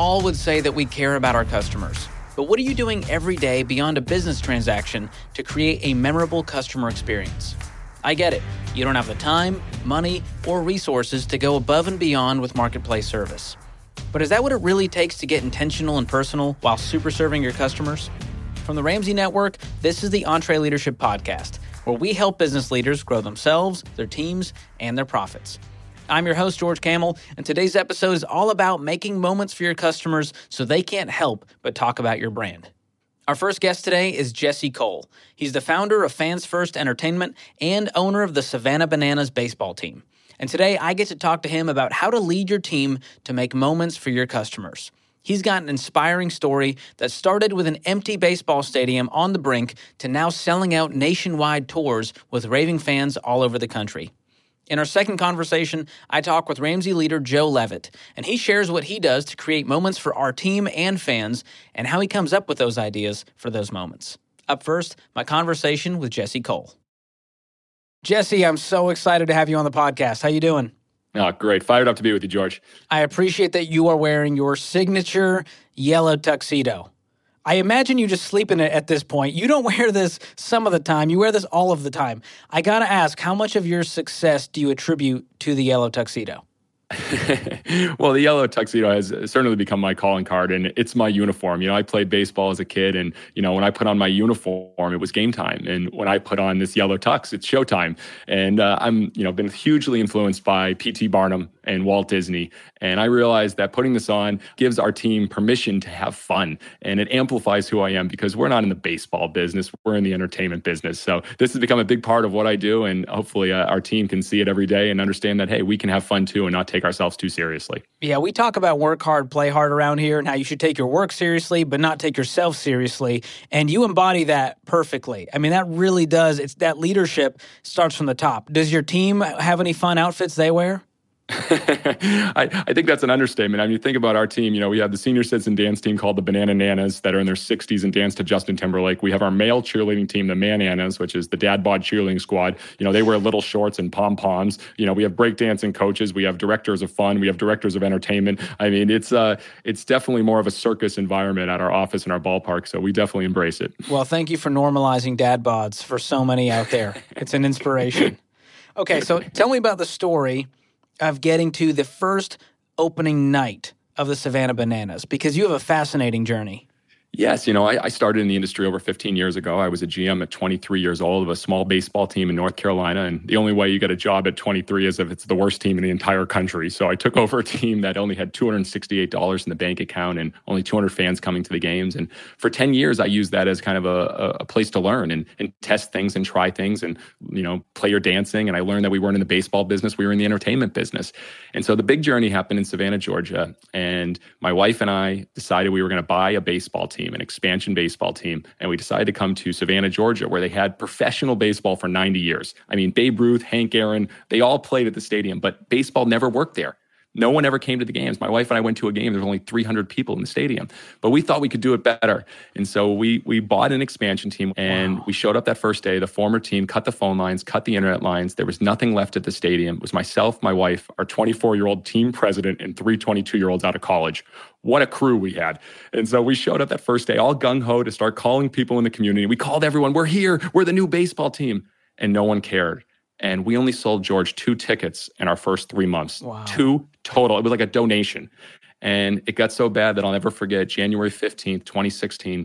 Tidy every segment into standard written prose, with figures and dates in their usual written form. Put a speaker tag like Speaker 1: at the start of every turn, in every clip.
Speaker 1: all would say that we care about our customers. But what are you doing every day beyond a business transaction to create a memorable customer experience? I get it. You don't have the time, money, or resources to go above and beyond with marketplace service. But is that what it really takes to get intentional and personal while super serving your customers? From the Ramsey Network, this is the EntreLeadership Podcast, where we help business leaders grow themselves, their teams, and their profits. I'm your host, George Kamel, and today's episode is all about making moments for your customers so they can't help but talk about your brand. Our first guest today is Jesse Cole. He's the founder of Fans First Entertainment and owner of the Savannah Bananas baseball team. And today I get to talk to him about how to lead your team to make moments for your customers. He's got an inspiring story that started with an empty baseball stadium on the brink to now selling out nationwide tours with raving fans all over the country. In our second conversation, I talk with Ramsey leader Joe Levitt, and he shares what he does to create moments for our team and fans and how he comes up with those ideas for those moments. Up first, my conversation with Jesse Cole. Jesse, I'm so excited to have you on the podcast. How you doing?
Speaker 2: Oh, great. Fired up to be with you, George.
Speaker 1: I appreciate that you are wearing your signature yellow tuxedo. I imagine you just sleep in it at this point. You don't wear this some of the time. You wear this all of the time. I got to ask, how much of your success do you attribute to the yellow tuxedo?
Speaker 2: Well, the yellow tuxedo has certainly become my calling card, and it's my uniform. I played baseball as a kid, and, when I put on my uniform, it was game time. And when I put on this yellow tux, it's showtime. And I'm, been hugely influenced by P.T. Barnum and Walt Disney. And I realized that putting this on gives our team permission to have fun, and it amplifies who I am because we're not in the baseball business. We're in the entertainment business. So this has become a big part of what I do, and hopefully our team can see it every day and understand that, hey, we can have fun too and not take ourselves too seriously.
Speaker 1: Yeah, we talk about work hard, play hard around here and how you should take your work seriously, but not take yourself seriously. And you embody that perfectly. I mean, that really does. It's that leadership starts from the top. Does your team have any fun outfits they wear?
Speaker 2: I think that's an understatement. I mean, you think about our team, we have the senior citizen dance team called the Banana Nanas that are in their 60s and dance to Justin Timberlake. We have our male cheerleading team, the Man-Nanas, which is the dad bod cheerleading squad. They wear little shorts and pom-poms. We have breakdancing coaches. We have directors of fun. We have directors of entertainment. I mean, it's definitely more of a circus environment at our office and our ballpark, so we definitely embrace it.
Speaker 1: Well, thank you for normalizing dad bods for so many out there. It's an inspiration. Okay, so tell me about the story of getting to the first opening night of the Savannah Bananas, because you have a fascinating journey.
Speaker 2: Yes, I started in the industry over 15 years ago. I was a GM at 23 years old of a small baseball team in North Carolina. And the only way you get a job at 23 is if it's the worst team in the entire country. So I took over a team that only had $268 in the bank account and only 200 fans coming to the games. And for 10 years, I used that as kind of a place to learn and test things and try things and, player dancing. And I learned that we weren't in the baseball business. We were in the entertainment business. And so the big journey happened in Savannah, Georgia. And my wife and I decided we were going to buy a baseball team, an expansion baseball team. And we decided to come to Savannah, Georgia, where they had professional baseball for 90 years. I mean, Babe Ruth, Hank Aaron, they all played at the stadium, but baseball never worked there. No one ever came to the games. My wife and I went to a game. There were only 300 people in the stadium, but we thought we could do it better. And so we bought an expansion team, and we showed up that first day. The former team cut the phone lines, cut the internet lines. There was nothing left at the stadium. It was myself, my wife, our 24-year-old team president, and 3 22-year-olds out of college. What a crew we had. And so we showed up that first day, all gung-ho to start calling people in the community. We called everyone, we're here, we're the new baseball team. And no one cared. And we only sold George 2 tickets in our first 3 months.
Speaker 1: Wow.
Speaker 2: 2 total. It was like a donation. And it got so bad that I'll never forget, January 15th, 2016,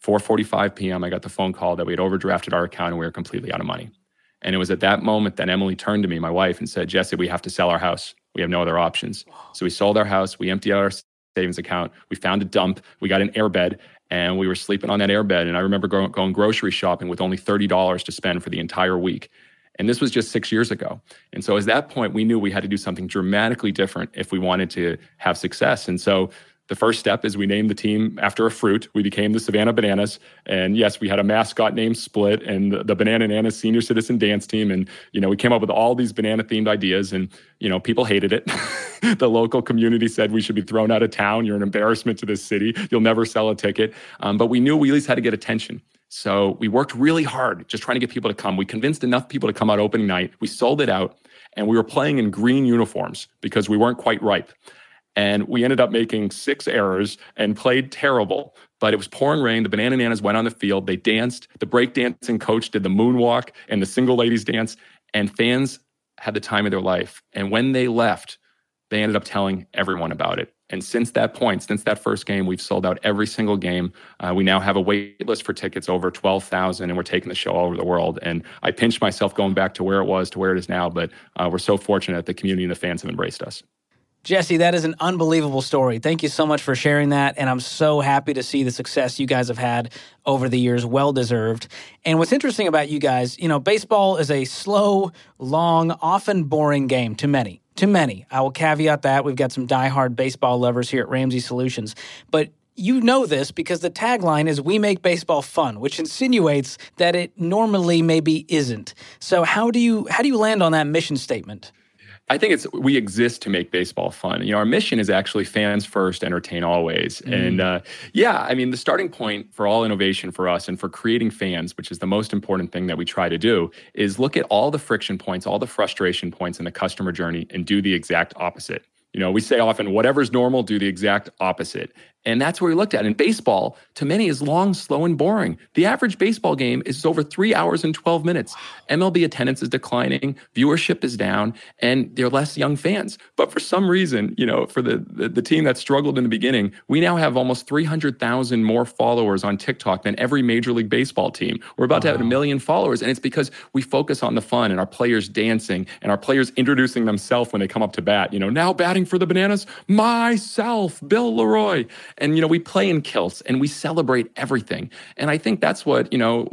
Speaker 2: 4:45 p.m., I got the phone call that we had overdrafted our account and we were completely out of money. And it was at that moment that Emily turned to me, my wife, and said, Jesse, we have to sell our house. We have no other options. So we sold our house. We emptied out our savings account. We found a dump. We got an airbed, and we were sleeping on that airbed. And I remember going grocery shopping with only $30 to spend for the entire week. And this was just 6 years ago. And so at that point, we knew we had to do something dramatically different if we wanted to have success. And so the first step is we named the team after a fruit. We became the Savannah Bananas. And yes, we had a mascot named Split and the Banana Nanas Senior Citizen Dance Team. And, we came up with all these banana-themed ideas, and, people hated it. The local community said we should be thrown out of town. You're an embarrassment to this city. You'll never sell a ticket. But we knew we at least had to get attention. So we worked really hard just trying to get people to come. We convinced enough people to come out opening night. We sold it out, and we were playing in green uniforms because we weren't quite ripe. And we ended up making 6 errors and played terrible. But it was pouring rain. The Banana Nanas went on the field. They danced. The breakdancing coach did the moonwalk and the single ladies dance. And fans had the time of their life. And when they left, they ended up telling everyone about it. And since that point, since that first game, we've sold out every single game. We now have a wait list for tickets over 12,000, and we're taking the show all over the world. And I pinch myself going back to where it was to where it is now, but we're so fortunate that the community and the fans have embraced us.
Speaker 1: Jesse, that is an unbelievable story. Thank you so much for sharing that, and I'm so happy to see the success you guys have had over the years. Well-deserved. And what's interesting about you guys, baseball is a slow, long, often boring game to many. To many. I will caveat that. We've got some diehard baseball lovers here at Ramsey Solutions. But you know this because the tagline is "We make baseball fun," which insinuates that it normally maybe isn't. So how do you land on that mission statement?
Speaker 2: I think we exist to make baseball fun. Our mission is actually fans first, entertain always. And the starting point for all innovation for us and for creating fans, which is the most important thing that we try to do, is look at all the friction points, all the frustration points in the customer journey and do the exact opposite. We say often, whatever's normal, do the exact opposite. And that's where we looked at. And baseball, to many, is long, slow, and boring. The average baseball game is over 3 hours and 12 minutes. MLB attendance is declining, viewership is down, and there are less young fans. But for some reason, for the team that struggled in the beginning, we now have almost 300,000 more followers on TikTok than every Major League Baseball team. We're about to have 1 million followers, and it's because we focus on the fun and our players dancing and our players introducing themselves when they come up to bat. Now batting for the Bananas, myself, Bill Leroy. And, we play in kilts and we celebrate everything. And I think that's why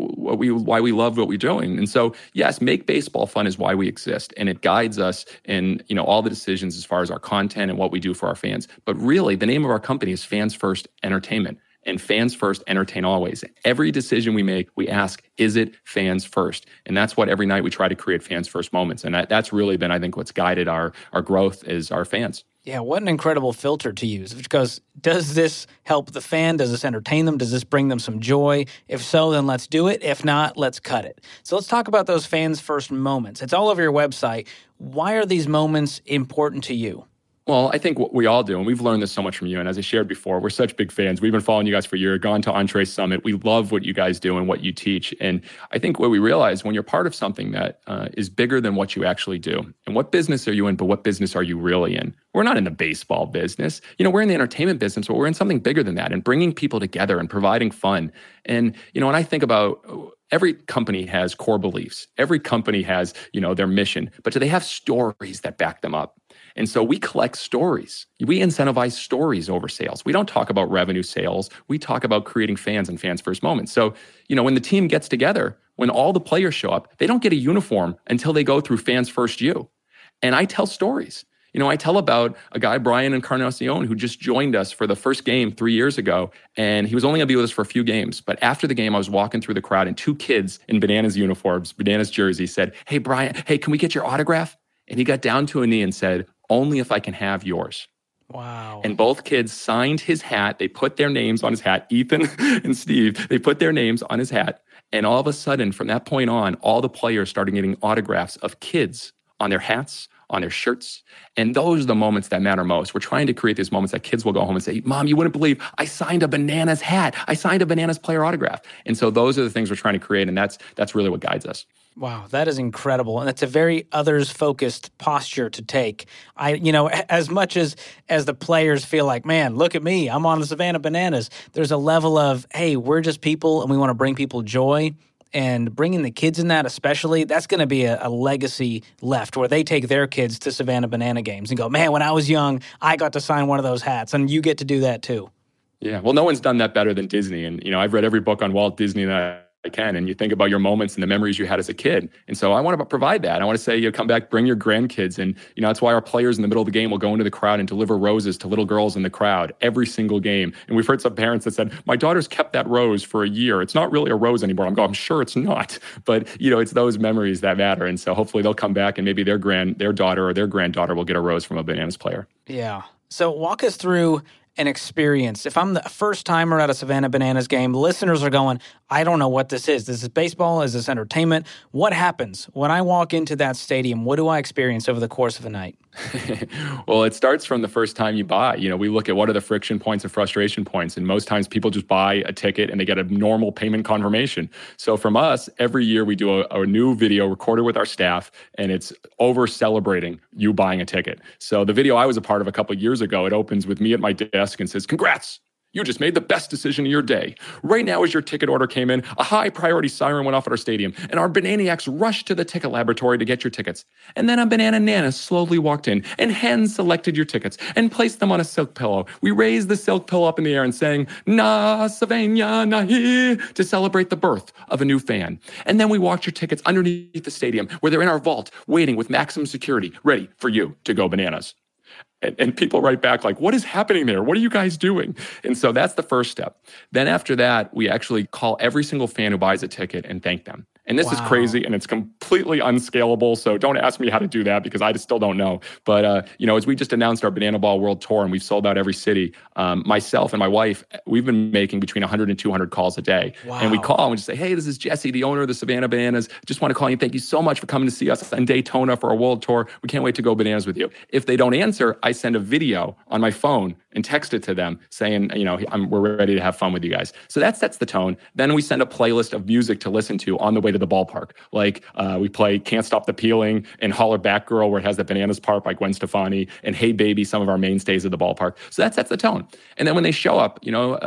Speaker 2: we love what we're doing. And so, yes, make baseball fun is why we exist. And it guides us in, all the decisions as far as our content and what we do for our fans. But really, the name of our company is Fans First Entertainment. And fans first, entertain always. Every decision we make, we ask, is it fans first? And that's what every night we try to create fans first moments. And that's really been, I think, what's guided our growth is our fans.
Speaker 1: Yeah, what an incredible filter to use. Because does this help the fan? Does this entertain them? Does this bring them some joy? If so, then let's do it. If not, let's cut it. So let's talk about those fans first moments. It's all over your website. Why are these moments important to you?
Speaker 2: Well, I think what we all do, and we've learned this so much from you, and as I shared before, we're such big fans. We've been following you guys for a year, gone to Entree Summit. We love what you guys do and what you teach. And I think what we realize when you're part of something that is bigger than what you actually do, and what business are you in, but what business are you really in? We're not in the baseball business. We're in the entertainment business, but we're in something bigger than that and bringing people together and providing fun. And, when I think about every company has core beliefs. Every company has, their mission, but do they have stories that back them up? And so we collect stories. We incentivize stories over sales. We don't talk about revenue sales. We talk about creating fans and fans first moments. So, when the team gets together, when all the players show up, they don't get a uniform until they go through Fans First U. And I tell stories. I tell about a guy, Brian Encarnacion, who just joined us for the first game 3 years ago, and he was only going to be with us for a few games. But after the game, I was walking through the crowd, and 2 kids in Bananas uniforms, Bananas jerseys, said, "Hey, Brian, can we get your autograph?" And he got down to a knee and said, "Only if I can have yours."
Speaker 1: Wow.
Speaker 2: And both kids signed his hat. They put their names on his hat. Ethan and Steve, they put their names on his hat. And all of a sudden, from that point on, all the players started getting autographs of kids on their hats, on their shirts. And those are the moments that matter most. We're trying to create these moments that kids will go home and say, "Mom, you wouldn't believe I signed a Bananas hat. I signed a Bananas player autograph." And so those are the things we're trying to create. And that's really what guides us.
Speaker 1: Wow, that is incredible. And it's a very others-focused posture to take. As much as the players feel like, man, look at me, I'm on the Savannah Bananas, there's a level of, hey, we're just people and we want to bring people joy. And bringing the kids in that especially, that's going to be a legacy left where they take their kids to Savannah Banana games and go, man, when I was young, I got to sign one of those hats, and you get to do that too.
Speaker 2: Yeah, well, no one's done that better than Disney. And, I've read every book on Walt Disney that I can, and you think about your moments and the memories you had as a kid. And so I want to provide that. I want to say, come back, bring your grandkids. And, that's why our players in the middle of the game will go into the crowd and deliver roses to little girls in the crowd every single game. And we've heard some parents that said, my daughter's kept that rose for a year. It's not really a rose anymore. I'm sure it's not. But, it's those memories that matter. And so hopefully they'll come back and maybe their daughter or their granddaughter will get a rose from a Bananas player.
Speaker 1: Yeah. So walk us through an experience. If I'm the first timer at a Savannah Bananas game, listeners are going, I don't know what this is. This is baseball? Is this entertainment? What happens when I walk into that stadium? What do I experience over the course of a night?
Speaker 2: Well, it starts from the first time you buy. We look at what are the friction points and frustration points. And most times people just buy a ticket and they get a normal payment confirmation. So from us, every year we do a new video recorded with our staff, and it's over celebrating you buying a ticket. So the video I was a part of a couple of years ago, it opens with me at my desk and says, "Congrats. You just made the best decision of your day. Right now, as your ticket order came in, a high priority siren went off at our stadium, and our Bananiacs rushed to the ticket laboratory to get your tickets. And then a banana nana slowly walked in and hand selected your tickets and placed them on a silk pillow. We raised the silk pillow up in the air and sang, 'Na Savanya Nahi,' to celebrate the birth of a new fan. And then we walked your tickets underneath the stadium where they're in our vault, waiting with maximum security, ready for you to go bananas." And people write back like, "What is happening there? What are you guys doing?" And so that's the first step. Then after that, we actually call every single fan who buys a ticket and thank them. And this is crazy, and it's completely unscalable. So don't ask me how to do that because I just still don't know. But as we just announced our Banana Ball World Tour and we've sold out every city, myself and my wife, we've been making between 100 and 200 calls a day. Wow. And we call and we just say, "Hey, this is Jesse, the owner of the Savannah Bananas. Just want to call you. Thank you so much for coming to see us in Daytona for our World Tour. We can't wait to go bananas with you." If they don't answer, I send a video on my phone and text it to them saying, we're ready to have fun with you guys. So that sets the tone. Then we send a playlist of music to listen to on the way to the ballpark. Like we play Can't Stop the Peeling and Holler Back Girl, where it has the Bananas part by Gwen Stefani, and Hey Baby, some of our mainstays of the ballpark. So that sets the tone. And then when they show up,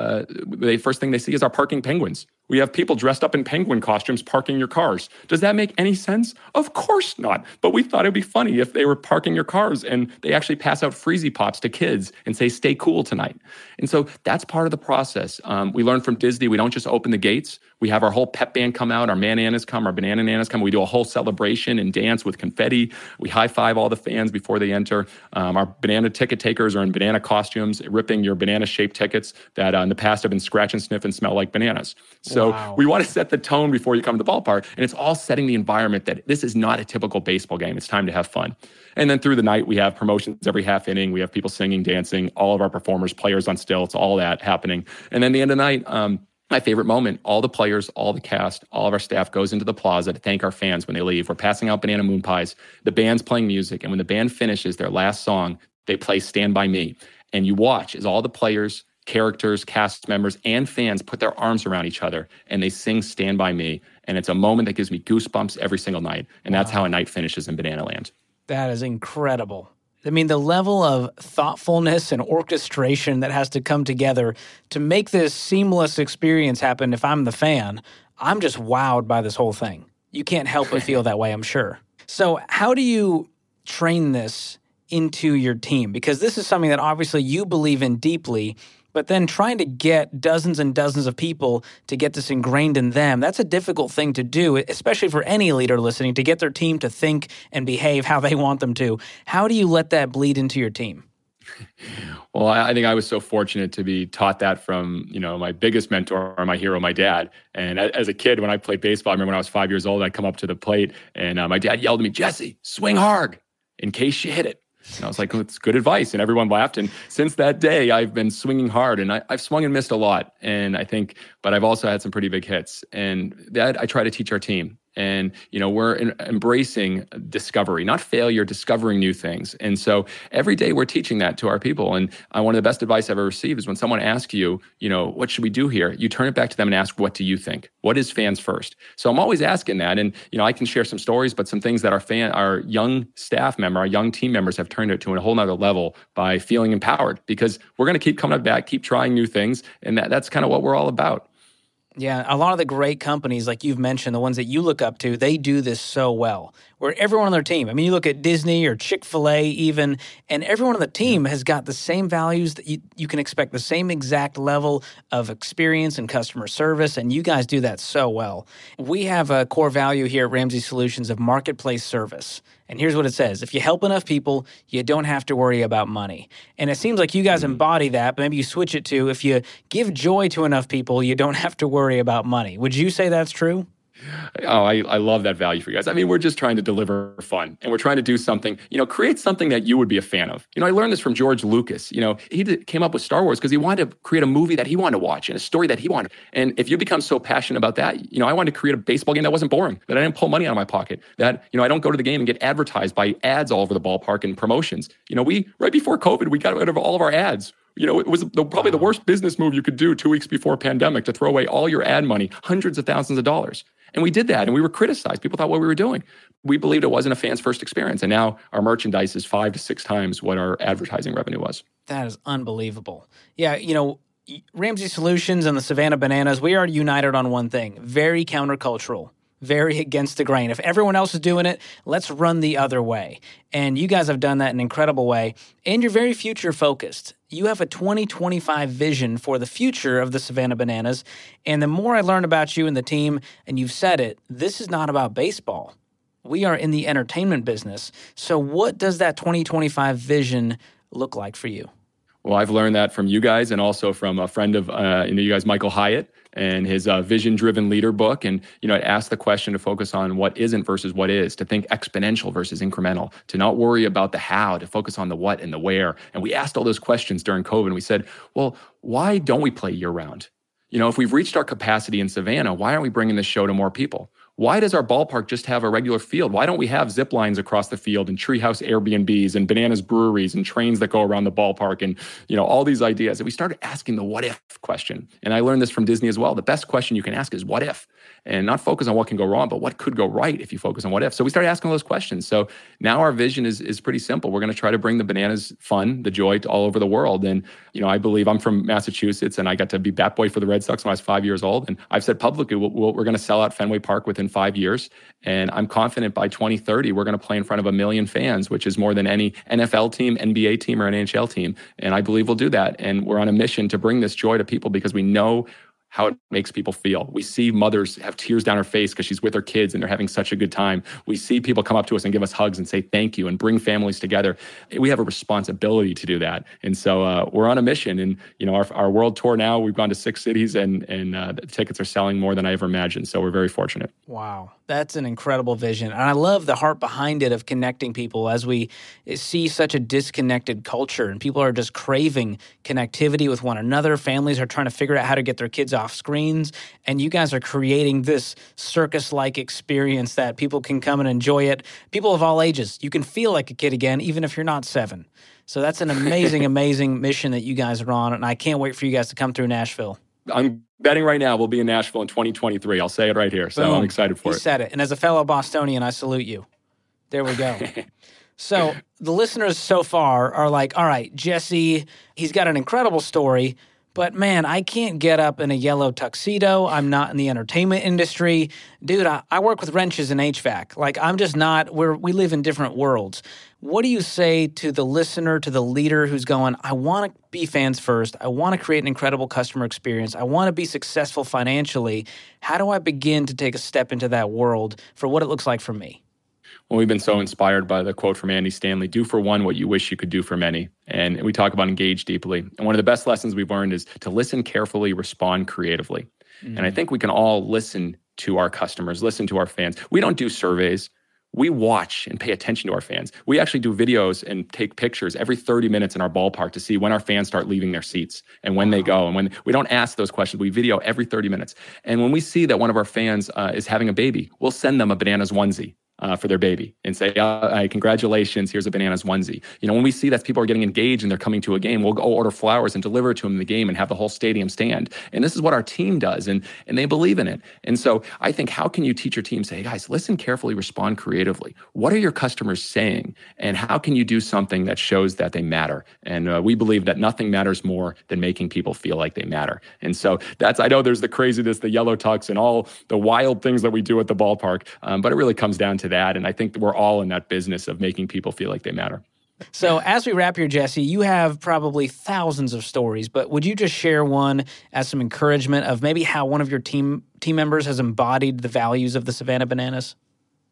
Speaker 2: the first thing they see is our parking penguins. We have people dressed up in penguin costumes parking your cars. Does that make any sense? Of course not. But we thought it'd be funny if they were parking your cars and they actually pass out Freezy Pops to kids and say, "Stay cool tonight." And so that's part of the process. We learned from Disney, we don't just open the gates. We have our whole pep band come out, our Mananas come, our Banana Nanas come. We do a whole celebration and dance with confetti. We high-five all the fans before they enter. Our banana ticket takers are in banana costumes, ripping your banana-shaped tickets that in the past have been scratch and sniff and smell like bananas. So we want to set the tone before you come to the ballpark, and it's all setting the environment that this is not a typical baseball game. It's time to have fun. And then through the night, we have promotions every half inning. We have people singing, dancing, all of our performers, players on stilts, all that happening. And then the end of the night, my favorite moment, all the players, all the cast, all of our staff goes into the plaza to thank our fans when they leave. We're passing out banana moon pies. The band's playing music. And when the band finishes their last song, they play Stand By Me. And you watch as all the players, characters, cast members, and fans put their arms around each other and they sing Stand By Me. And it's a moment that gives me goosebumps every single night. And that's how a night finishes in Banana Land.
Speaker 1: That is incredible. I mean, the level of thoughtfulness and orchestration that has to come together to make this seamless experience happen. If I'm the fan, I'm just wowed by this whole thing. You can't help but feel that way, I'm sure. So how do you train this into your team? Because this is something that obviously you believe in deeply, but then trying to get dozens and dozens of people to get this ingrained in them, that's a difficult thing to do, especially for any leader listening, to get their team to think and behave how they want them to. How do you let that bleed into your team?
Speaker 2: Well, I think I was so fortunate to be taught that from, my biggest mentor, my hero, my dad. And as a kid, when I played baseball, I remember when I was 5 years old, I'd come up to the plate and my dad yelled at me, "Jesse, swing hard in case you hit it." And I was like, "It's good advice." And everyone laughed. And since that day, I've been swinging hard. And I've swung and missed a lot. And but I've also had some pretty big hits. And that I try to teach our team. And, we're embracing discovery, not failure, discovering new things. And so every day we're teaching that to our people. And one of the best advice I've ever received is when someone asks you, "What should we do here?" You turn it back to them and ask, "What do you think? What is fans first?" So I'm always asking that. And, I can share some stories, but some things that our young staff member, our young team members have turned it to a whole nother level by feeling empowered, because we're going to keep coming back, keep trying new things. And that's kind of what we're all about.
Speaker 1: Yeah, a lot of the great companies, like you've mentioned, the ones that you look up to, they do this so well, where everyone on their team, I mean, you look at Disney or Chick-fil-A even, and everyone on the team has got the same values that you can expect, the same exact level of experience and customer service, and you guys do that so well. We have a core value here at Ramsey Solutions of marketplace service. And here's what it says. If you help enough people, you don't have to worry about money. And it seems like you guys embody that, but maybe you switch it to, if you give joy to enough people, you don't have to worry about money. Would you say that's true?
Speaker 2: Oh, I love that value for you guys. I mean, we're just trying to deliver fun, and we're trying to do something, create something that you would be a fan of. I learned this from George Lucas. He came up with Star Wars because he wanted to create a movie that he wanted to watch and a story that he wanted. And if you become so passionate about that, I wanted to create a baseball game that wasn't boring, that I didn't pull money out of my pocket, that, I don't go to the game and get advertised by ads all over the ballpark and promotions. Right before COVID, we got rid of all of our ads. It was probably the worst business move you could do 2 weeks before a pandemic, to throw away all your ad money, hundreds of thousands of dollars. And we did that, and we were criticized. People thought what we were doing. We believed it wasn't a fan's first experience. And now our merchandise is 5 to 6 times what our advertising revenue was.
Speaker 1: That is unbelievable. Yeah, Ramsey Solutions and the Savannah Bananas, we are united on one thing: very countercultural, very against the grain. If everyone else is doing it, let's run the other way. And you guys have done that in an incredible way. And you're very future-focused. You have a 2025 vision for the future of the Savannah Bananas. And the more I learn about you and the team, and you've said it, this is not about baseball. We are in the entertainment business. So what does that 2025 vision look like for you?
Speaker 2: Well, I've learned that from you guys, and also from a friend of you guys, Michael Hyatt, and his Vision-Driven Leader book. And, it asks the question to focus on what isn't versus what is, to think exponential versus incremental, to not worry about the how, to focus on the what and the where. And we asked all those questions during COVID, and we said, well, why don't we play year-round? If we've reached our capacity in Savannah, why aren't we bringing this show to more people? Why does our ballpark just have a regular field? Why don't we have zip lines across the field and treehouse Airbnbs and bananas breweries and trains that go around the ballpark and, all these ideas? And we started asking the what if question. And I learned this from Disney as well. The best question you can ask is what if? And not focus on what can go wrong, but what could go right if you focus on what if. So we started asking those questions. So now our vision is pretty simple. We're going to try to bring the bananas fun, the joy to all over the world. And, I believe, I'm from Massachusetts, and I got to be bat boy for the Red Sox when I was 5 years old. And I've said publicly, we're going to sell out Fenway Park within 5 years. And I'm confident by 2030, we're going to play in front of 1 million fans, which is more than any NFL team, NBA team, or an NHL team. And I believe we'll do that. And we're on a mission to bring this joy to people because we know how it makes people feel. We see mothers have tears down her face because she's with her kids and they're having such a good time. We see people come up to us and give us hugs and say thank you and bring families together. We have a responsibility to do that. And so we're on a mission. And our world tour now, we've gone to 6 cities, and the tickets are selling more than I ever imagined. So we're very fortunate.
Speaker 1: Wow. That's an incredible vision. And I love the heart behind it of connecting people as we see such a disconnected culture, and people are just craving connectivity with one another. Families are trying to figure out how to get their kids off screens, and you guys are creating this circus-like experience that people can come and enjoy it. People of all ages. You can feel like a kid again, even if you're not 7. So that's an amazing, amazing mission that you guys are on, and I can't wait for you guys to come through Nashville.
Speaker 2: I'm betting right now we'll be in Nashville in 2023. I'll say it right here. So I'm excited for it.
Speaker 1: You said it. And as a fellow Bostonian, I salute you. There we go. So the listeners so far are like, all right, Jesse, he's got an incredible story, but man, I can't get up in a yellow tuxedo. I'm not in the entertainment industry. Dude, I work with wrenches and HVAC. Like, I'm just not, we live in different worlds. What do you say to the listener, to the leader who's going, I want to be fans first. I want to create an incredible customer experience. I want to be successful financially. How do I begin to take a step into that world for what it looks like for me?
Speaker 2: Well, we've been so inspired by the quote from Andy Stanley, do for one what you wish you could do for many. And we talk about engage deeply. And one of the best lessons we've learned is to listen carefully, respond creatively. Mm-hmm. And I think we can all listen to our customers, listen to our fans. We don't do surveys. We watch and pay attention to our fans. We actually do videos and take pictures every 30 minutes in our ballpark to see when our fans start leaving their seats and when they go. And when we don't ask those questions, we video every 30 minutes. And when we see that one of our fans is having a baby, we'll send them a Bananas onesie for their baby and say, congratulations, here's a Bananas onesie. When we see that people are getting engaged and they're coming to a game, we'll go order flowers and deliver it to them in the game and have the whole stadium stand. And this is what our team does, and they believe in it. And so I think, how can you teach your team, say, hey guys, listen carefully, respond creatively. What are your customers saying? And how can you do something that shows that they matter? And we believe that nothing matters more than making people feel like they matter. And so I know there's the craziness, the yellow tux, and all the wild things that we do at the ballpark, but it really comes down to that. And I think we're all in that business of making people feel like they matter.
Speaker 1: So as we wrap here, Jesse, you have probably thousands of stories, but would you just share one as some encouragement of maybe how one of your team members has embodied the values of the Savannah Bananas?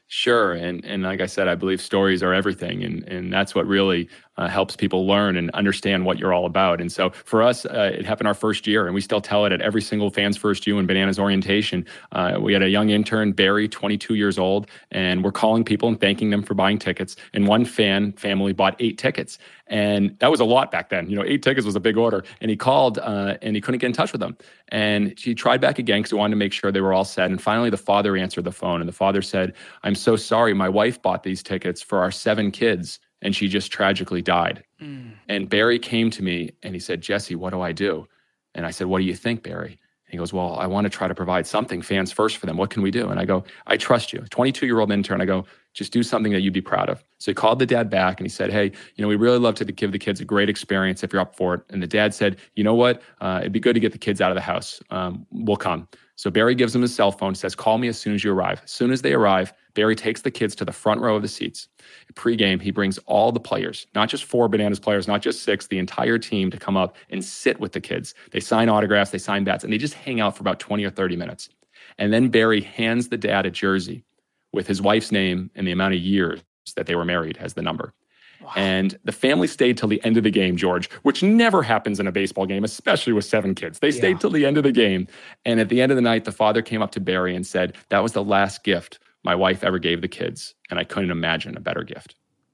Speaker 2: Sure. And like I said, I believe stories are everything. And that's what really helps people learn and understand what you're all about. And so for us, it happened our first year, and we still tell it at every single Fans First U and Bananas orientation. We had a young intern, Barry, 22 years old, and we're calling people and thanking them for buying tickets. And one family bought 8 tickets. And that was a lot back then. 8 tickets was a big order. And he called and he couldn't get in touch with them. And he tried back again because he wanted to make sure they were all set. And finally, the father answered the phone. And the father said, "I'm so sorry. My wife bought these tickets for our 7 kids, and she just tragically died." And Barry came to me and he said, "Jesse, what do I do?" And I said, "What do you think, Barry?" And he goes, "Well, I want to try to provide something Fans First for them. What can we do?" And I go, "I trust you." 22-year-old intern. I go, "Just do something that you'd be proud of." So he called the dad back and he said, "Hey, we really love to give the kids a great experience if you're up for it." And the dad said, "You know what? It'd be good to get the kids out of the house. We'll come." So Barry gives them his cell phone, says, "Call me as soon as you arrive." As soon as they arrive, Barry takes the kids to the front row of the seats. Pre-game, he brings all the players, not just 4 Bananas players, not just 6, the entire team to come up and sit with the kids. They sign autographs, they sign bats, and they just hang out for about 20 or 30 minutes. And then Barry hands the dad a jersey with his wife's name and the amount of years that they were married as the number. Wow. And the family stayed till the end of the game, George, which never happens in a baseball game, especially with 7 kids. They stayed till the end of the game. And at the end of the night, the father came up to Barry and said, "That was the last gift my wife ever gave the kids, and I couldn't imagine a better gift."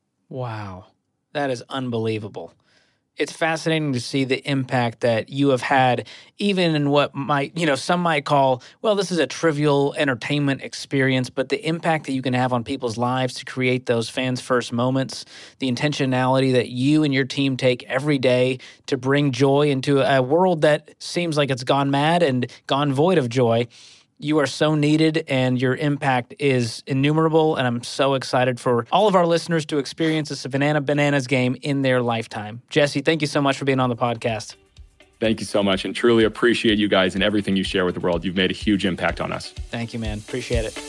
Speaker 1: Wow. That is unbelievable. It's fascinating to see the impact that you have had, even in what might, some might call, well, this is a trivial entertainment experience, but the impact that you can have on people's lives to create those Fans First moments, the intentionality that you and your team take every day to bring joy into a world that seems like it's gone mad and gone void of joy. You are so needed, and your impact is innumerable, and I'm so excited for all of our listeners to experience a Savannah Bananas game in their lifetime. Jesse, thank you so much for being on the podcast.
Speaker 2: Thank you so much, and truly appreciate you guys and everything you share with the world. You've made a huge impact on us.
Speaker 1: Thank you, man. Appreciate it.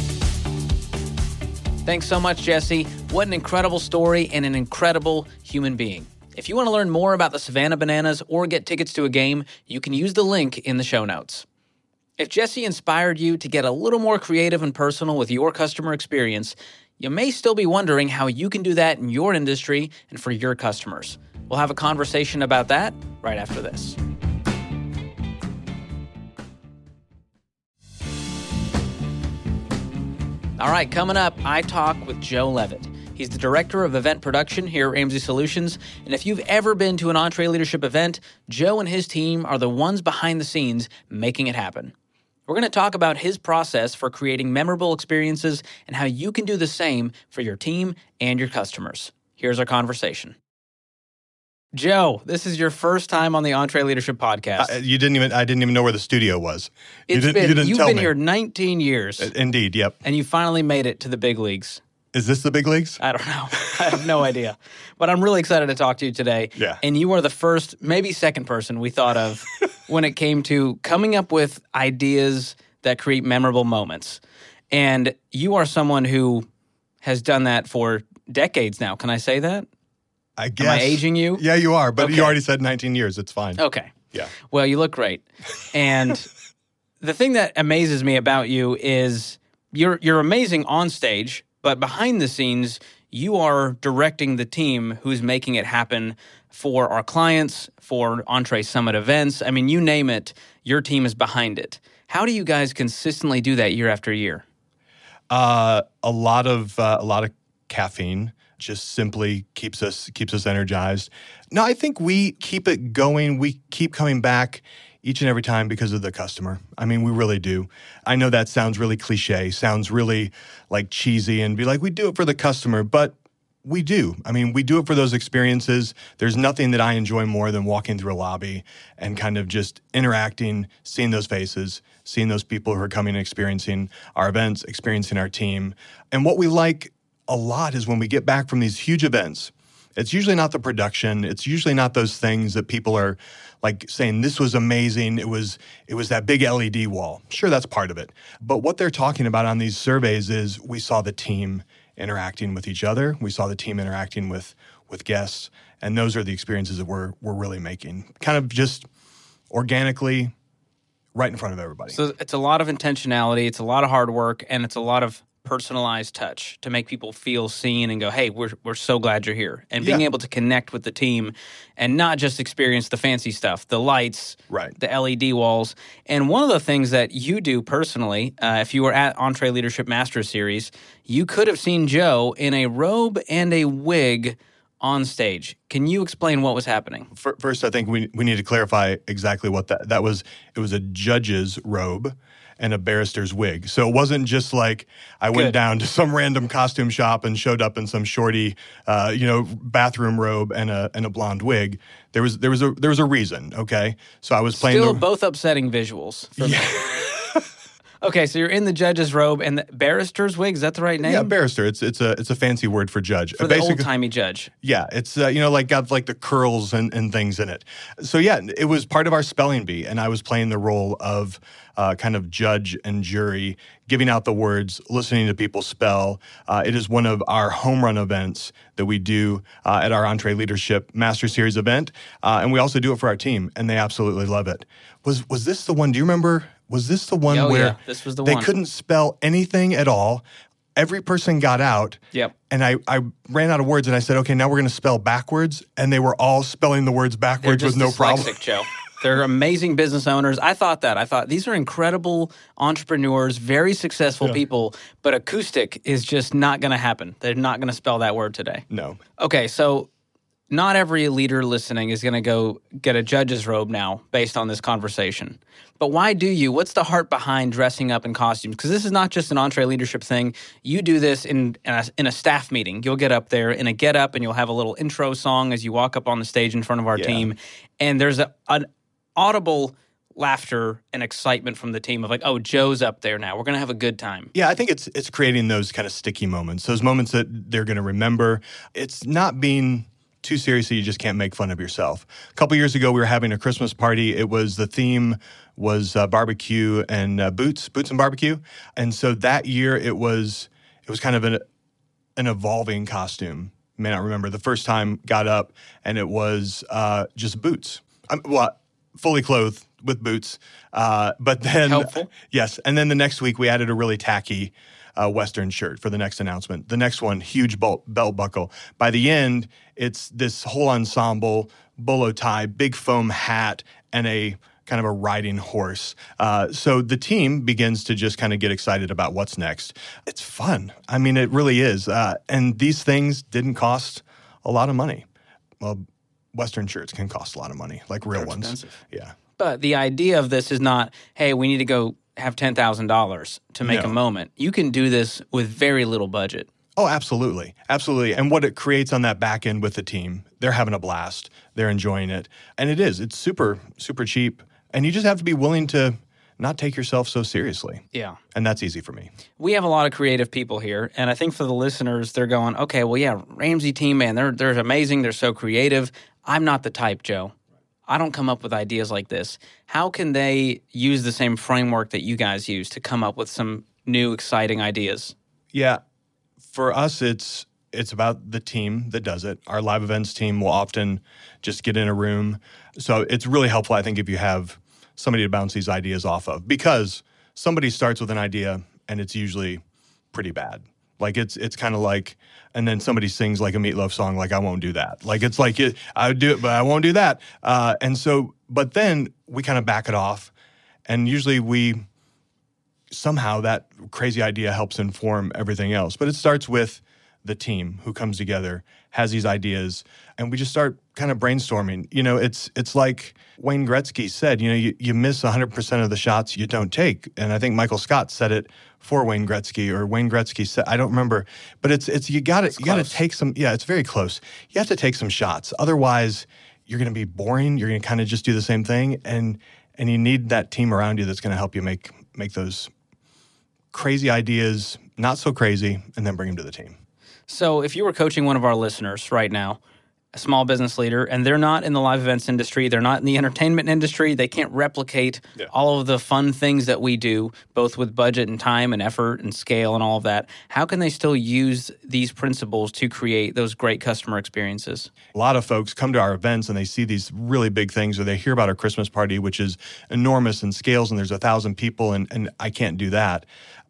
Speaker 1: Thanks so much, Jesse. What an incredible story and an incredible human being. If you want to learn more about the Savannah Bananas or get tickets to a game, you can use the link in the show notes. If Jesse inspired you to get a little more creative and personal with your customer experience, you may still be wondering how you can do that in your industry and for your customers. We'll have a conversation about that right after this. All right, coming up, I talk with Joe Levitt. He's the director of event production here at Ramsey Solutions. And if you've ever been to an EntreLeadership event, Joe and his team are the ones behind the scenes making it happen. We're going to talk about his process for creating memorable experiences and how you can do the same for your team and your customers. Here's our conversation. Joe, this is your first time on the EntreLeadership podcast.
Speaker 3: I didn't even know where the studio was.
Speaker 1: You've been here 19 years.
Speaker 3: Indeed, yep.
Speaker 1: And you finally made it to the big leagues.
Speaker 3: Is this the big leagues?
Speaker 1: I don't know. I have no idea. But I'm really excited to talk to you today.
Speaker 3: Yeah.
Speaker 1: And you are the first, maybe second person we thought of when it came to coming up with ideas that create memorable moments. And you are someone who has done that for decades now. Can I say that?
Speaker 3: I guess.
Speaker 1: Am I aging you?
Speaker 3: Yeah, you are. But
Speaker 1: Okay.
Speaker 3: You already said 19 years. It's fine.
Speaker 1: Okay.
Speaker 3: Yeah.
Speaker 1: Well, you look great. And the thing that amazes me about you is you're amazing on stage, but behind the scenes, you are directing the team who's making it happen for our clients, for Entre Summit events. I mean, you name it, your team is behind it. How do you guys consistently do that year after year?
Speaker 3: A lot of caffeine just simply keeps us energized. No, I think we keep it going. We keep coming back each and every time because of the customer. I mean, we really do. I know that sounds really cliche, sounds really like cheesy and be like, we do it for the customer, but we do. I mean, we do it for those experiences. There's nothing that I enjoy more than walking through a lobby and kind of just interacting, seeing those faces, seeing those people who are coming and experiencing our events, experiencing our team. And what we like a lot is when we get back from these huge events, it's usually not the production. It's usually not those things that people are like saying, this was amazing. It was that big LED wall. Sure, that's part of it. But what they're talking about on these surveys is we saw the team interacting with each other. We saw the team interacting with guests. And those are the experiences that we're really making. Kind of just organically right in front of everybody.
Speaker 1: So it's a lot of intentionality, it's a lot of hard work, and it's a lot of personalized touch to make people feel seen and go, hey, we're so glad you're here. And being able to connect with the team and not just experience the fancy stuff, the lights, the LED walls. And one of the things that you do personally, if you were at EntreLeadership Masters Series, you could have seen Joe in a robe and a wig on stage. Can you explain what was happening?
Speaker 3: First, I think we need to clarify exactly what that was. It was a judge's robe and a barrister's wig. So it wasn't just like I went down to some random costume shop and showed up in some shorty, bathroom robe and a blonde wig. There was a reason. Okay, so I was playing.
Speaker 1: Still both upsetting visuals for me. Okay, so you're in the judge's robe and the barrister's wig. Is that the right name?
Speaker 3: Yeah, barrister. It's a fancy word for judge.
Speaker 1: For the old-timey judge.
Speaker 3: Yeah, it's got like the curls and things in it. So yeah, it was part of our spelling bee, and I was playing the role of kind of judge and jury, giving out the words, listening to people spell. It is one of our home run events that we do at our EntreLeadership Master Series event, and we also do it for our team, and they absolutely love it. Was this the one? Do you remember? Was this the one where
Speaker 1: this was the
Speaker 3: they
Speaker 1: one.
Speaker 3: couldn't spell anything at all? Every person got out, and I ran out of words, and I said, okay, now we're going to spell backwards, and they were all spelling the words backwards with no problem.
Speaker 1: Joe. They're amazing business owners. I thought these are incredible entrepreneurs, very successful people, but acoustic is just not going to happen. They're not going to spell that word today.
Speaker 3: No.
Speaker 1: Okay, so not every leader listening is going to go get a judge's robe now based on this conversation. But why do you? What's the heart behind dressing up in costumes? Because this is not just an EntreLeadership thing. You do this in a staff meeting. You'll get up there in a get-up, and you'll have a little intro song as you walk up on the stage in front of our team. And there's an audible laughter and excitement from the team of like, oh, Joe's up there now. We're going to have a good time.
Speaker 3: Yeah, I think it's creating those kind of sticky moments, those moments that they're going to remember. It's not being too serious that you just can't make fun of yourself. A couple years ago, we were having a Christmas party. The theme was barbecue and boots and barbecue. And so that year it was kind of an evolving costume. You may not remember. The first time got up and it was just boots. Fully clothed with boots. But then,
Speaker 1: helpful.
Speaker 3: Yes. And then the next week we added a really tacky Western shirt for the next announcement. The next one, huge belt buckle. By the end, it's this whole ensemble, bolo tie, big foam hat, and a kind of a riding horse. So the team begins to just kind of get excited about what's next. It's fun. I mean, it really is. And these things didn't cost a lot of money. Well, Western shirts can cost a lot of money, like real ones.
Speaker 1: Expensive.
Speaker 3: Yeah.
Speaker 1: But the idea of this is not, hey, we need to go have $10,000 to make a moment. You can do this with very little budget.
Speaker 3: Oh, absolutely. Absolutely. And what it creates on that back end with the team, they're having a blast. They're enjoying it. And it's super, super cheap. And you just have to be willing to not take yourself so seriously.
Speaker 1: Yeah.
Speaker 3: And that's easy for me.
Speaker 1: We have a lot of creative people here. And I think for the listeners, they're going, okay, well, yeah, Ramsey team, man, they're amazing. They're so creative. I'm not the type, Joe. I don't come up with ideas like this. How can they use the same framework that you guys use to come up with some new, exciting ideas?
Speaker 3: Yeah. For us, it's about the team that does it. Our live events team will often just get in a room. So it's really helpful, I think, if you have somebody to bounce these ideas off of. Because somebody starts with an idea, and it's usually pretty bad. Like it's kind of like, and then somebody sings like a Meatloaf song, like I won't do that. Like it's like I would do it, but I won't do that. But then we kind of back it off, and usually somehow that crazy idea helps inform everything else. But it starts with the team who comes together, has these ideas, and we just start kind of brainstorming. It's like Wayne Gretzky said, you miss 100% of the shots you don't take. And I think Michael Scott said it for Wayne Gretzky, or Wayne Gretzky said, I don't remember, but it's you got to take some. Yeah, it's very close. You have to take some shots, otherwise you're going to be boring. You're going to kind of just do the same thing, and you need that team around you that's going to help you make those crazy ideas not so crazy, and then bring them to the team.
Speaker 1: So if you were coaching one of our listeners right now, a small business leader, and they're not in the live events industry, they're not in the entertainment industry, they can't replicate all of the fun things that we do, both with budget and time and effort and scale and all of that, how can they still use these principles to create those great customer experiences?
Speaker 3: A lot of folks come to our events and they see these really big things, or they hear about our Christmas party, which is enormous in scales, and there's 1,000 people, and I can't do that.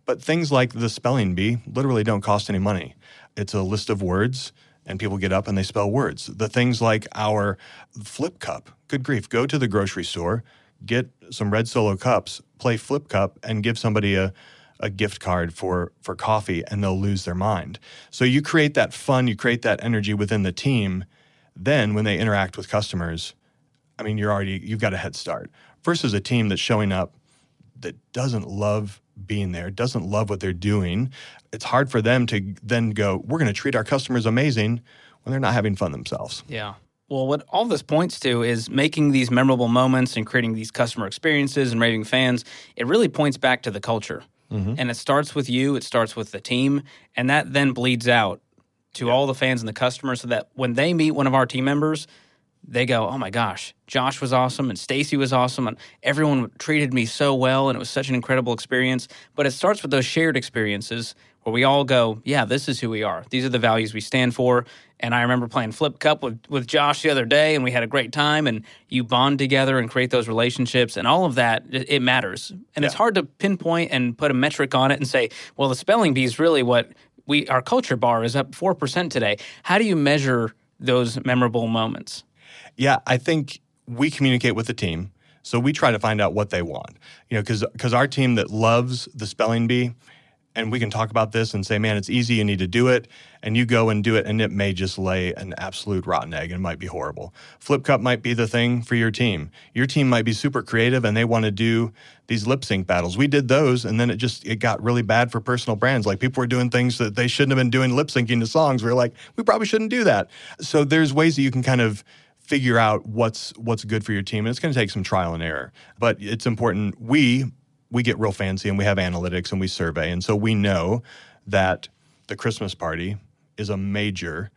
Speaker 3: But things like the spelling bee literally don't cost any money. It's a list of words, and people get up and they spell words. The things like our flip cup, good grief, go to the grocery store, get some red Solo cups, play flip cup, and give somebody a gift card for coffee, and they'll lose their mind. So you create that fun, you create that energy within the team. Then when they interact with customers, I mean, you've got a head start. Versus a team that's showing up that doesn't love being there, doesn't love what they're doing. It's hard for them to then go, we're going to treat our customers amazing when they're not having fun themselves.
Speaker 1: Yeah. Well, what all this points to is making these memorable moments and creating these customer experiences and raving fans. It really points back to the culture. Mm-hmm. And it starts with you, it starts with the team, and that then bleeds out to all the fans and the customers so that when they meet one of our team members, they go, oh my gosh, Josh was awesome and Stacy was awesome and everyone treated me so well and it was such an incredible experience. But it starts with those shared experiences where we all go, yeah, this is who we are. These are the values we stand for. And I remember playing Flip Cup with Josh the other day, and we had a great time, and you bond together and create those relationships, and all of that, it matters. And it's hard to pinpoint and put a metric on it and say, well, the spelling bee is really what our culture bar is up 4% today. How do you measure those memorable moments?
Speaker 3: Yeah, I think we communicate with the team, so we try to find out what they want. You know, because our team that loves the spelling bee, and we can talk about this and say, man, it's easy, you need to do it, and you go and do it, and it may just lay an absolute rotten egg and might be horrible. Flip Cup might be the thing for your team. Your team might be super creative, and they want to do these lip sync battles. We did those, and then it got really bad for personal brands. Like, people were doing things that they shouldn't have been doing, lip syncing to songs. We were like, we probably shouldn't do that. So there's ways that you can kind of figure out what's good for your team, and it's going to take some trial and error. But it's important. We get real fancy, and we have analytics, and we survey, and so we know that the Christmas party is a major,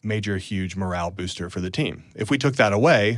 Speaker 3: huge morale booster for the team. If we took that away,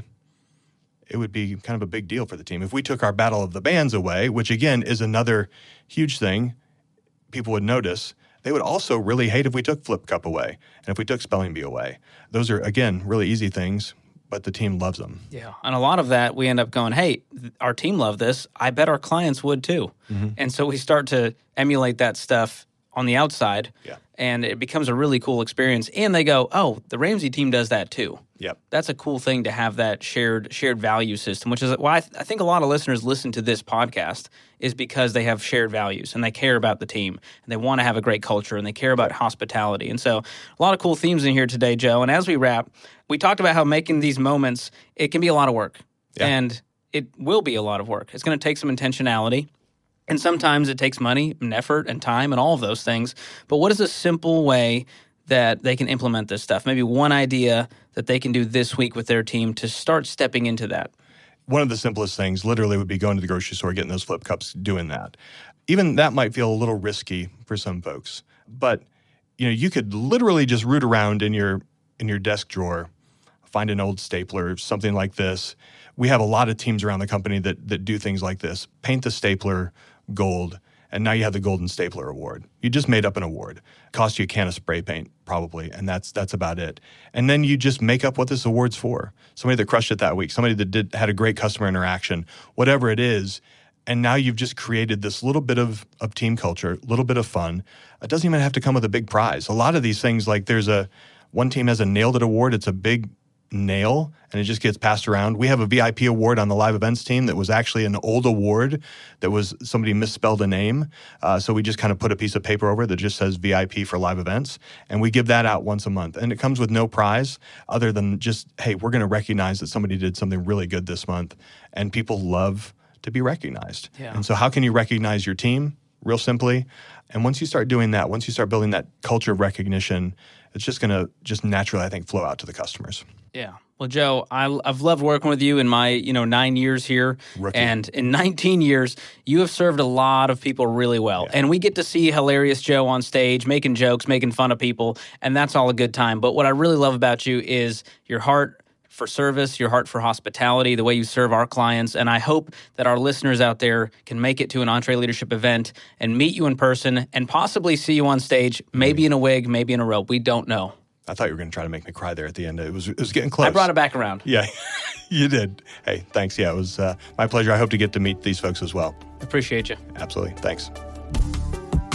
Speaker 3: it would be kind of a big deal for the team. If we took our Battle of the Bands away, which again is another huge thing, people would notice. They would also really hate if we took Flip Cup away and if we took Spelling Bee away. Those are, again, really easy things, but the team loves them.
Speaker 1: Yeah, and a lot of that, we end up going, hey, our team loved this. I bet our clients would too. Mm-hmm. And so we start to emulate that stuff on the outside, and it becomes a really cool experience. And they go, oh, the Ramsey team does that too.
Speaker 3: Yep.
Speaker 1: That's a cool thing to have that shared value system, which is why I think a lot of listeners listen to this podcast is because they have shared values and they care about the team and they want to have a great culture and they care about hospitality. And so a lot of cool themes in here today, Joe. And as we wrap, we talked about how making these moments, it can be a lot of work. Yeah. And it will be a lot of work. It's going to take some intentionality. And sometimes it takes money and effort and time and all of those things. But what is a simple way that they can implement this stuff? Maybe one idea that they can do this week with their team to start stepping into that.
Speaker 3: One of the simplest things literally would be going to the grocery store, getting those flip cups, doing that. Even that might feel a little risky for some folks. But you could literally just root around in your desk drawer, find an old stapler, something like this. We have a lot of teams around the company that do things like this. Paint the stapler gold, and now you have the Golden Stapler Award. You just made up an award. Cost you a can of spray paint, probably, and that's about it. And then you just make up what this award's for. Somebody that crushed it that week, somebody that had a great customer interaction, whatever it is, and now you've just created this little bit of team culture, a little bit of fun. It doesn't even have to come with a big prize. A lot of these things, like one team has a Nailed It Award. It's a big nail, and it just gets passed around. We have a VIP award on the live events team that was actually an old award that was somebody misspelled a name. So we just kind of put a piece of paper over that just says VIP for live events, and we give that out once a month. And it comes with no prize other than just, hey, we're going to recognize that somebody did something really good this month, and people love to be recognized. Yeah. And so how can you recognize your team? Real simply. And once you start doing that, once you start building that culture of recognition, it's just going to just naturally, I think, flow out to the customers.
Speaker 1: Yeah. Well, Joe, I've loved working with you in my 9 years here.
Speaker 3: Rookie.
Speaker 1: And in 19 years, you have served a lot of people really well. Yeah. And we get to see hilarious Joe on stage, making jokes, making fun of people, and that's all a good time. But what I really love about you is your heart for service, your heart for hospitality, the way you serve our clients. And I hope that our listeners out there can make it to an EntreLeadership event and meet you in person and possibly see you on stage, maybe in a wig, maybe in a robe. We don't know.
Speaker 3: I thought you were going to try to make me cry there at the end. It was getting close.
Speaker 1: I brought it back around.
Speaker 3: Yeah, you did. Hey, thanks. Yeah, it was my pleasure. I hope to get to meet these folks as well.
Speaker 1: Appreciate you.
Speaker 3: Absolutely. Thanks.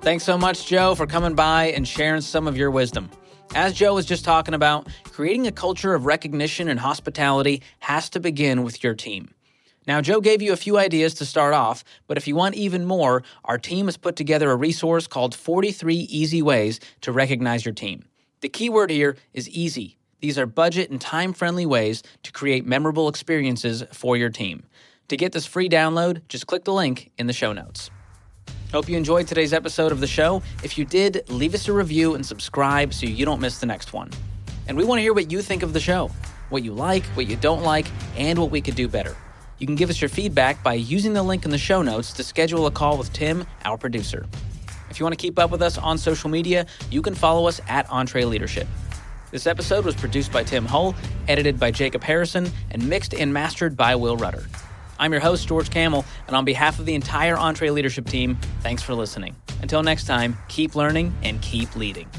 Speaker 1: Thanks so much, Joe, for coming by and sharing some of your wisdom. As Joe was just talking about, creating a culture of recognition and hospitality has to begin with your team. Now, Joe gave you a few ideas to start off, but if you want even more, our team has put together a resource called 43 Easy Ways to Recognize Your Team. The key word here is easy. These are budget and time-friendly ways to create memorable experiences for your team. To get this free download, just click the link in the show notes. Hope you enjoyed today's episode of the show. If you did, leave us a review and subscribe so you don't miss the next one. And we want to hear what you think of the show, what you like, what you don't like, and what we could do better. You can give us your feedback by using the link in the show notes to schedule a call with Tim, our producer. If you want to keep up with us on social media, you can follow us at EntreLeadership. This episode was produced by Tim Hull, edited by Jacob Harrison, and mixed and mastered by Will Rudder. I'm your host, George Kamel, and on behalf of the entire EntreLeadership team, thanks for listening. Until next time, keep learning and keep leading.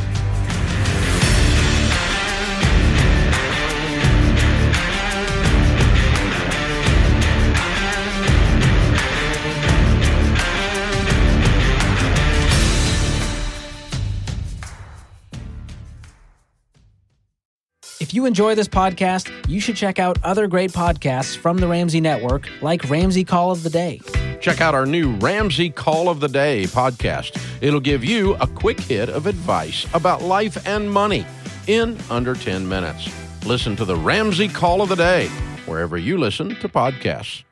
Speaker 1: If you enjoy this podcast, you should check out other great podcasts from the Ramsey Network, like Ramsey Call of the Day.
Speaker 4: Check out our new Ramsey Call of the Day podcast. It'll give you a quick hit of advice about life and money in under 10 minutes. Listen to the Ramsey Call of the Day wherever you listen to podcasts.